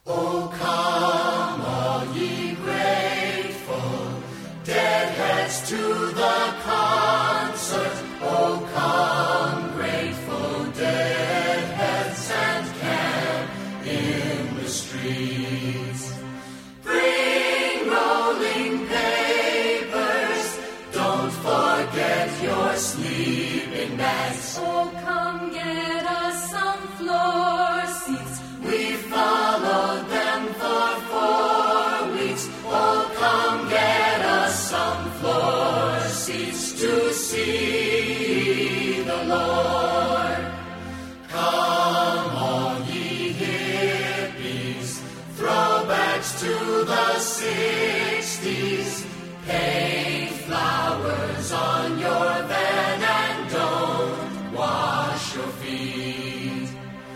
Oh, come, all ye grateful, deadheads to the concert. Oh, come, grateful deadheads, and camp in the streets. Bring rolling papers, don't forget your sleeping bags. Oh, come get us some floor seats. We followed them for 4 weeks. Oh, come get us some floor seats to see the Lord. Come, all ye hippies, throwbacks to the 60s. Paint flowers on your